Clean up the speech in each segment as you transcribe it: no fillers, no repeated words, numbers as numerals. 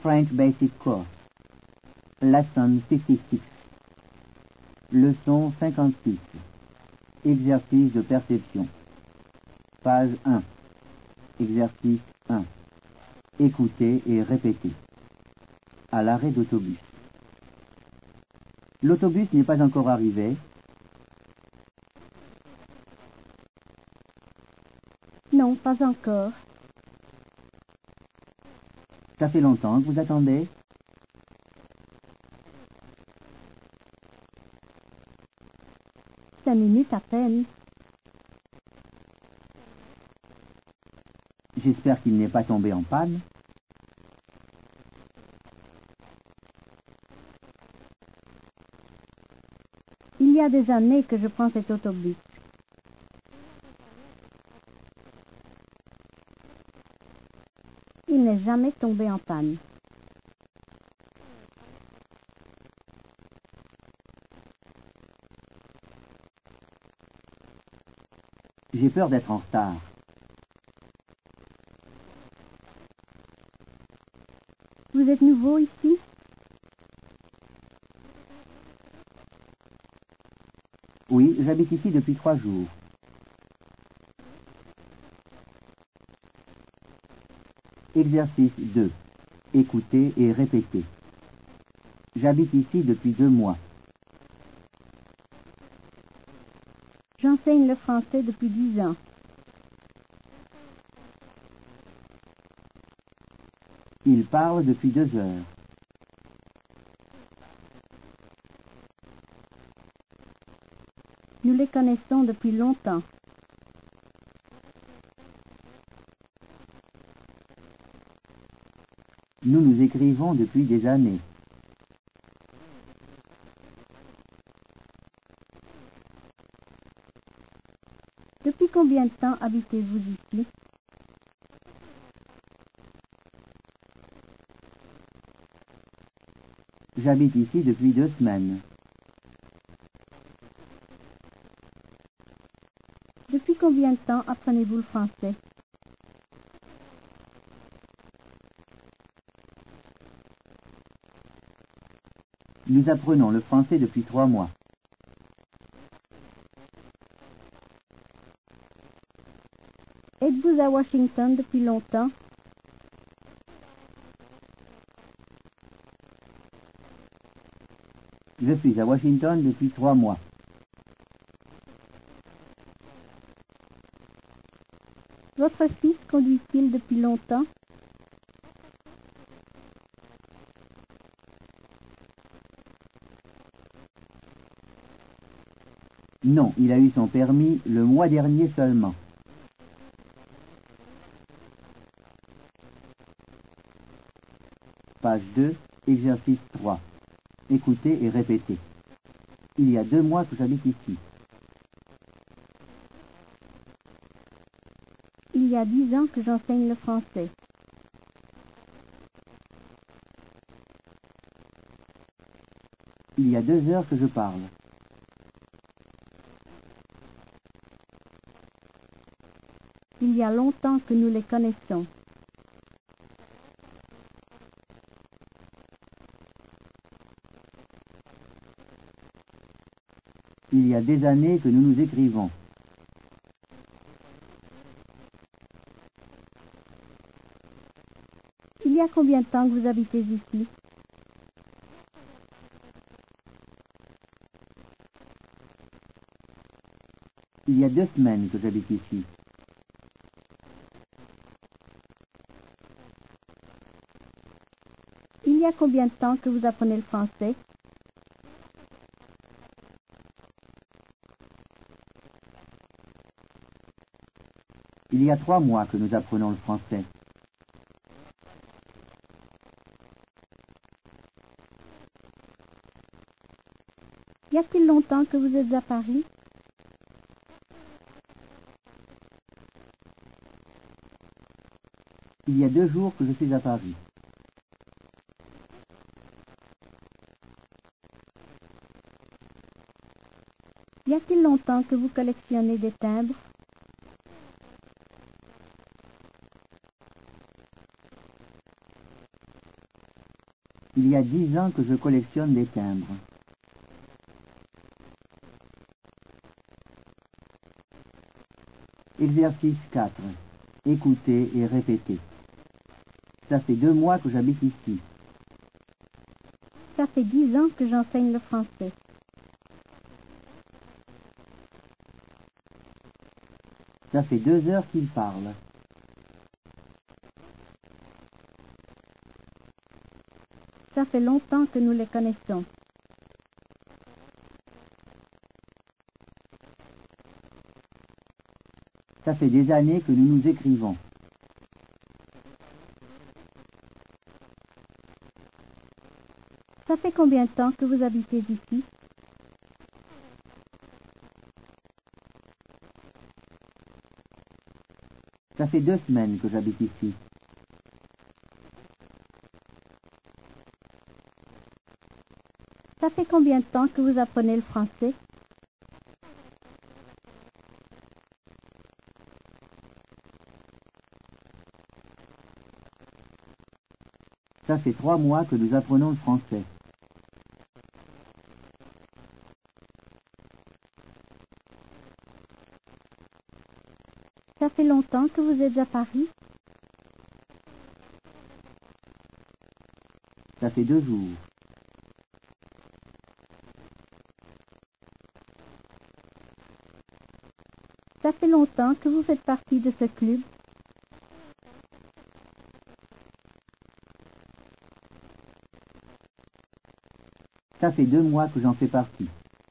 French Basic Course. Lesson 56. Leçon 56. Exercice de perception. Page 1. Exercice 1. Écoutez et répétez. À l'arrêt d'autobus. L'autobus n'est pas encore arrivé. Non, pas encore. Ça fait longtemps que vous attendez? Cinq minutes à peine. J'espère qu'il n'est pas tombé en panne. Il y a des années que je prends cet autobus. Il n'est jamais tombé en panne. J'ai peur d'être en retard. Vous êtes nouveau ici? Oui, j'habite ici depuis 3 jours. Exercice 2. Écoutez et répétez. J'habite ici depuis 2 mois. J'enseigne le français depuis 10 ans. Il parle depuis 2 heures. Nous les connaissons depuis longtemps. Nous nous écrivons depuis des années. Depuis combien de temps habitez-vous ici? J'habite ici depuis 2 semaines. Depuis combien de temps apprenez-vous le français? Nous apprenons le français depuis 3 mois. Êtes-vous à Washington depuis longtemps? Je suis à Washington depuis 3 mois. Votre fils conduit-il depuis longtemps? Non, il a eu son permis le mois dernier seulement. Page 2, exercice 3. Écoutez et répétez. Il y a 2 mois que j'habite ici. Il y a 10 ans que j'enseigne le français. Il y a 2 heures que je parle. Il y a longtemps que nous les connaissons. Il y a des années que nous nous écrivons. Il y a combien de temps que vous habitez ici? Il y a 2 semaines que j'habite ici. Il y a combien de temps que vous apprenez le français? Il y a 3 mois que nous apprenons le français. Y a-t-il longtemps que vous êtes à Paris? Il y a 2 jours que je suis à Paris. Y a-t-il longtemps que vous collectionnez des timbres? Il y a 10 ans que je collectionne des timbres. Exercice 4. Écoutez et répétez. Ça fait 2 mois que j'habite ici. Ça fait 10 ans que j'enseigne le français. Ça fait 2 heures qu'il parle. Ça fait longtemps que nous les connaissons. Ça fait des années que nous nous écrivons. Ça fait combien de temps que vous habitez ici? Ça fait 2 semaines que j'habite ici. Ça fait combien de temps que vous apprenez le français? Ça fait 3 mois que nous apprenons le français. Ça fait longtemps que vous êtes à Paris? Ça fait 2 jours. Ça fait longtemps que vous faites partie de ce club? Ça fait 2 mois que j'en fais partie.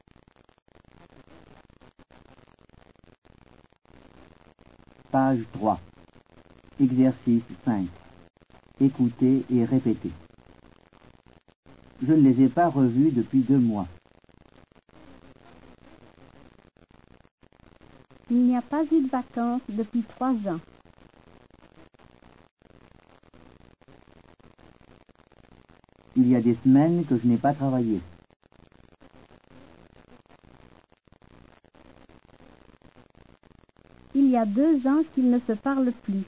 Page 3. Exercice 5. Écoutez et répétez. Je ne les ai pas revus depuis 2 mois. Il n'y a pas eu de vacances depuis 3 ans. Il y a des semaines que je n'ai pas travaillé. Il y a 2 ans qu'ils ne se parlent plus.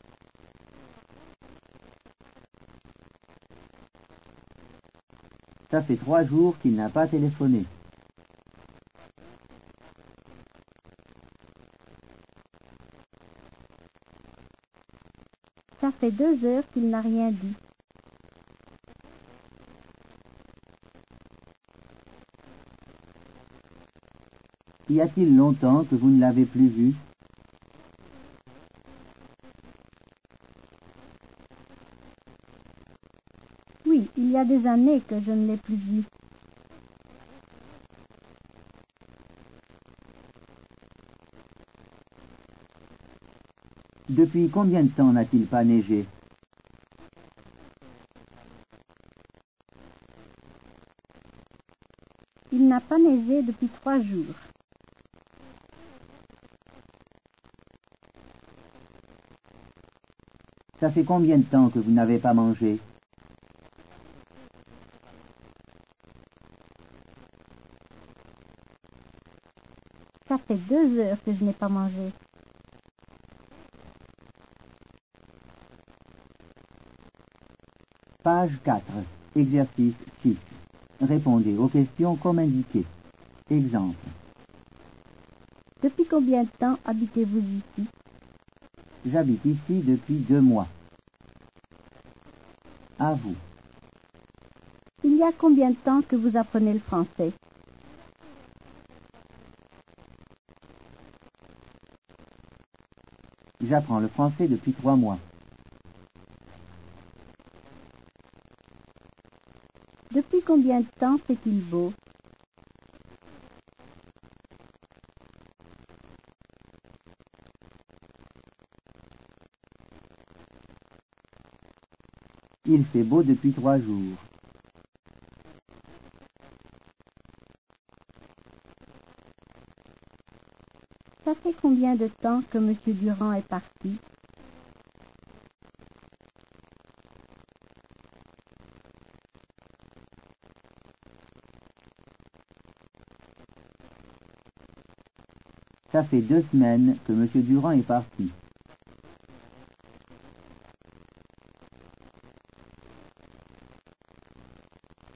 Ça fait 3 jours qu'il n'a pas téléphoné. Ça fait 2 heures qu'il n'a rien dit. Y a-t-il longtemps que vous ne l'avez plus vu? Oui, il y a des années que je ne l'ai plus vu. Depuis combien de temps n'a-t-il pas neigé? Il n'a pas neigé depuis 3 jours. Ça fait combien de temps que vous n'avez pas mangé? Ça fait 2 heures que je n'ai pas mangé. Page 4. Exercice 6. Répondez aux questions comme indiqué. Exemple. Depuis combien de temps habitez-vous ici? J'habite ici depuis 2 mois. À vous. Il y a combien de temps que vous apprenez le français? J'apprends le français depuis 3 mois. Depuis combien de temps fait-il beau? Il fait beau depuis 3 jours. Ça fait combien de temps que M. Durand est parti? Ça fait 2 semaines que M. Durand est parti.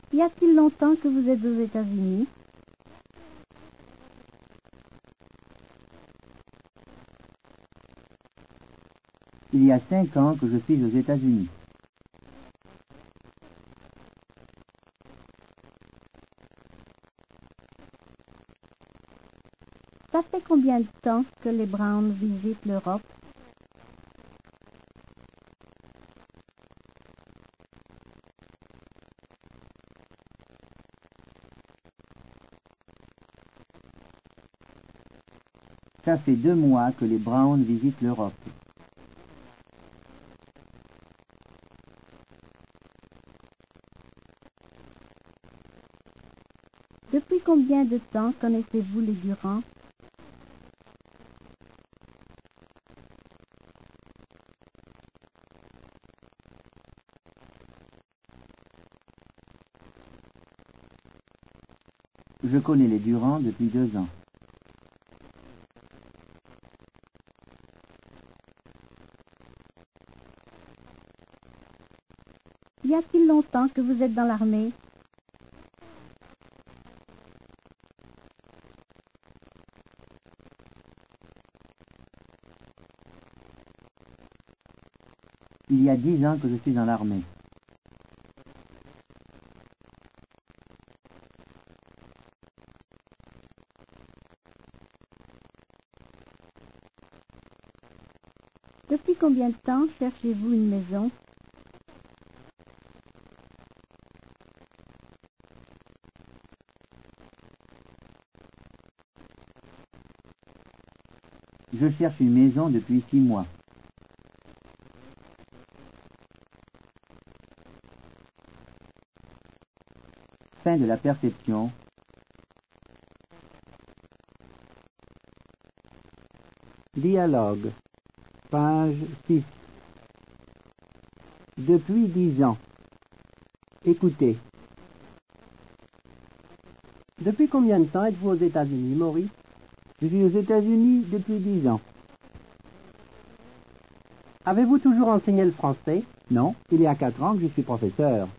Y a-t-il longtemps que vous êtes aux États-Unis? Il y a 5 ans que je suis aux États-Unis. Ça fait combien de temps que les Browns visitent l'Europe? Ça fait 2 mois que les Browns visitent l'Europe. Depuis combien de temps connaissez-vous les Durand? Je connais les Durand depuis 2 ans. Y a-t-il longtemps que vous êtes dans l'armée? Il y a 10 ans que je suis dans l'armée. Depuis combien de temps cherchez-vous une maison? Je cherche une maison depuis 6 mois. Fin de la perception. Dialogue. Page 6. Depuis 10 ans. Écoutez. Depuis combien de temps êtes-vous aux États-Unis, Maurice? Je suis aux États-Unis depuis 10 ans. Avez-vous toujours enseigné le français? Non, il y a 4 ans que je suis professeur.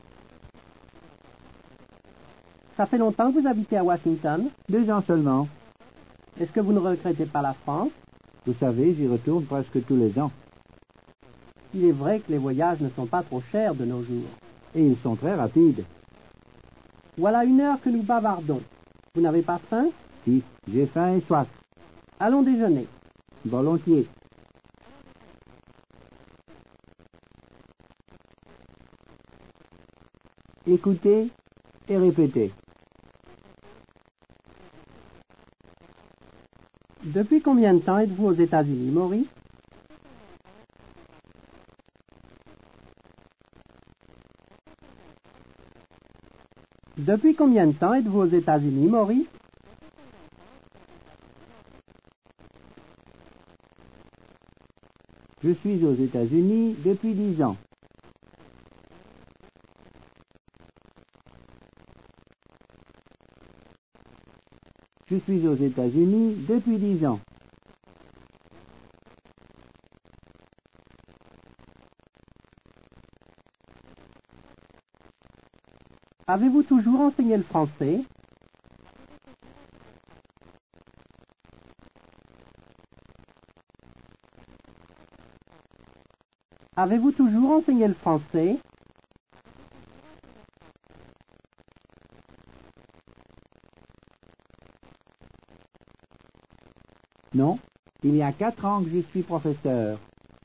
Ça fait longtemps que vous habitez à Washington? 2 ans seulement. Est-ce que vous ne regrettez pas la France? Vous savez, j'y retourne presque tous les ans. Il est vrai que les voyages ne sont pas trop chers de nos jours. Et ils sont très rapides. Voilà 1 heure que nous bavardons. Vous n'avez pas faim? Si, j'ai faim et soif. Allons déjeuner. Volontiers. Écoutez et répétez. Depuis combien de temps êtes-vous aux États-Unis, Maurice? Depuis combien de temps êtes-vous aux États-Unis, Maurice? Je suis aux États-Unis depuis 10 ans. Je suis aux États-Unis depuis 10 ans. Avez-vous toujours enseigné le français? Avez-vous toujours enseigné le français? Non, il y a 4 ans que je suis professeur.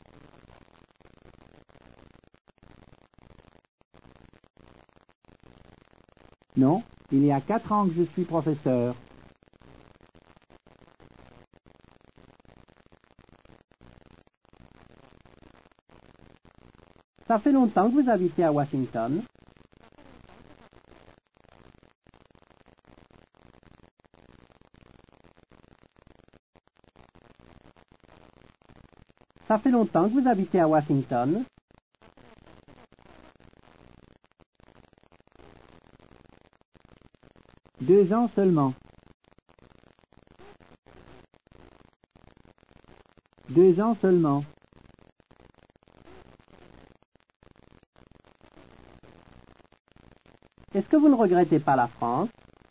Non, il y a 4 ans que je suis professeur. Ça fait longtemps que vous habitez à Washington? Ça fait longtemps que vous habitez à Washington? Deux ans seulement. 2 ans seulement. Est-ce que vous ne regrettez pas la France?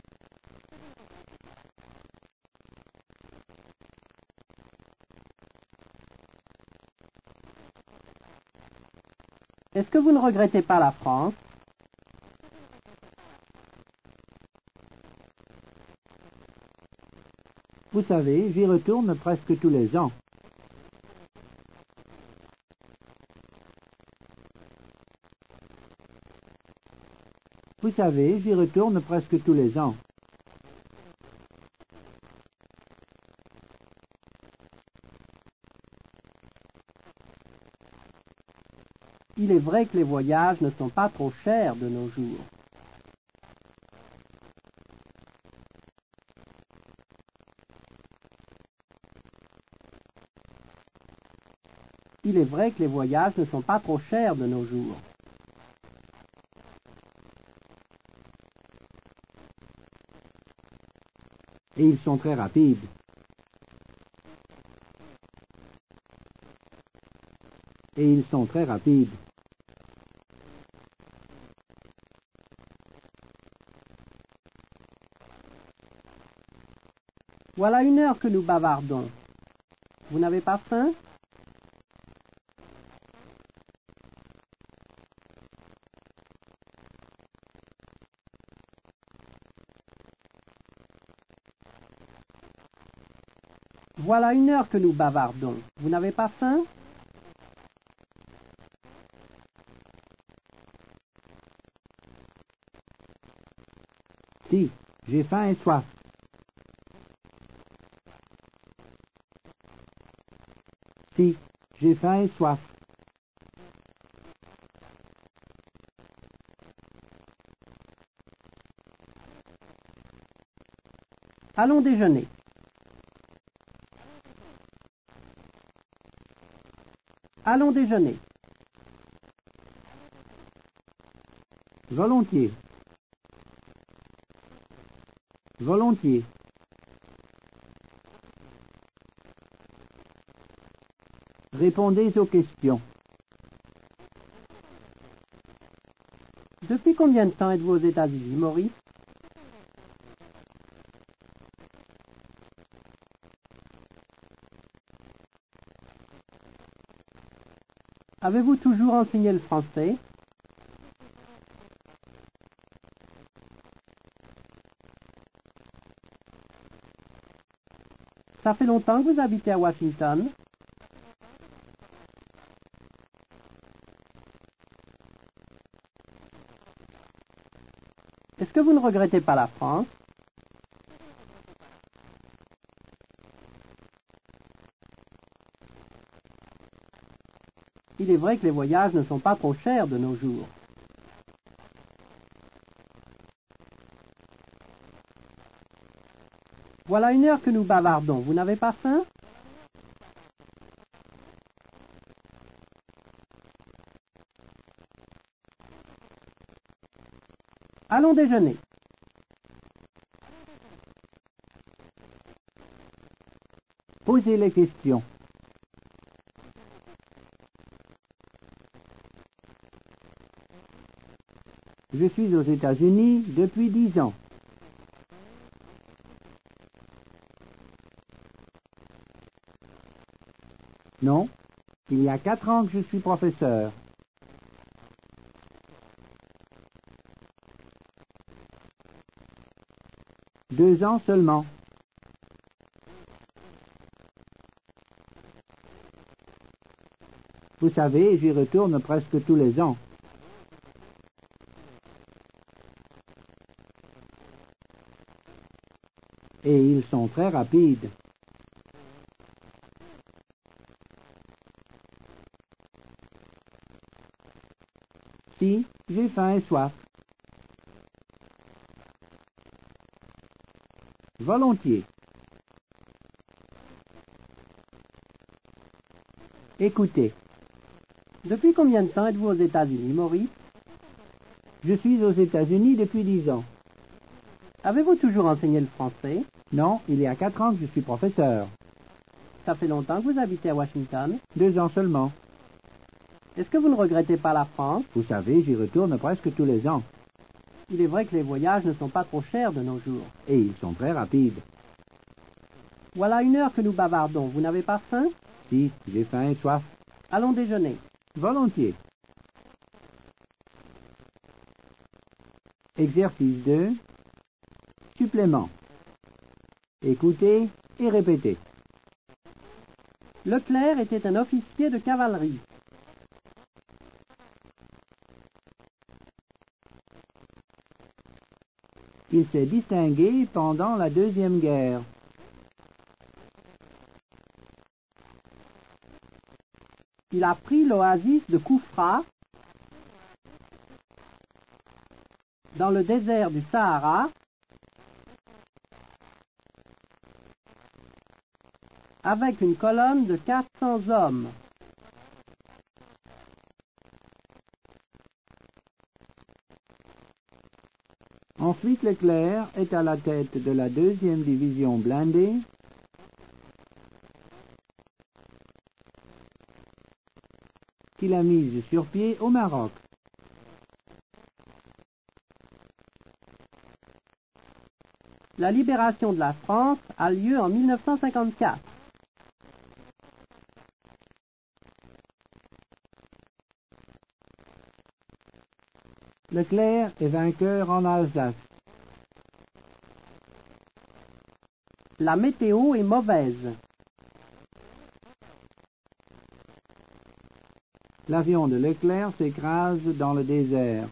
Est-ce que vous ne regrettez pas la France? Vous savez, j'y retourne presque tous les ans. Vous savez, j'y retourne presque tous les ans. Il est vrai que les voyages ne sont pas trop chers de nos jours. Il est vrai que les voyages ne sont pas trop chers de nos jours. Et ils sont très rapides. Et ils sont très rapides. Voilà 1 heure que nous bavardons. Vous n'avez pas faim? Voilà 1 heure que nous bavardons. Vous n'avez pas faim? Si, j'ai faim et soif. Si, j'ai faim et soif. Allons déjeuner. Allons déjeuner. Volontiers. Volontiers. Répondez aux questions. Depuis combien de temps êtes-vous aux États-Unis, Maurice? Avez-vous toujours enseigné le français? Ça fait longtemps que vous habitez à Washington? Est-ce que vous ne regrettez pas la France? Il est vrai que les voyages ne sont pas trop chers de nos jours. Voilà 1 heure que nous bavardons. Vous n'avez pas faim? Allons déjeuner. Posez les questions. Je suis aux États-Unis depuis 10 ans. Non, il y a 4 ans que je suis professeur. Deux ans seulement. Vous savez, j'y retourne presque tous les ans. Et ils sont très rapides. Si, j'ai faim et soif. Volontiers. Écoutez, Depuis combien de temps êtes-vous aux États-Unis, Maurice? je suis aux États-Unis depuis 10 ans. Avez-vous toujours enseigné le français? Non, il y a 4 ans que je suis professeur. Ça fait longtemps que vous habitez à Washington? 2 ans seulement. Est-ce que vous ne regrettez pas la France? Vous savez, j'y retourne presque tous les ans. Il est vrai que les voyages ne sont pas trop chers de nos jours. Et ils sont très rapides. Voilà 1 heure que nous bavardons. Vous n'avez pas faim? Si, j'ai faim et soif. Allons déjeuner. Volontiers. Exercice 2. Supplément. Écoutez et répétez. Leclerc était un officier de cavalerie. Il s'est distingué pendant la Deuxième Guerre. Il a pris l'oasis de Koufra dans le désert du Sahara avec une colonne de 400 hommes. Ensuite, Leclerc est à la tête de la 2e division blindée qu'il a mise sur pied au Maroc. La libération de la France a lieu en 1954. Leclerc est vainqueur en Alsace. La météo est mauvaise. L'avion de Leclerc s'écrase dans le désert.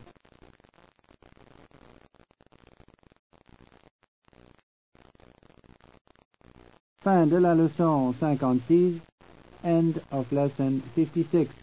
Fin de la leçon 56. End of lesson 56.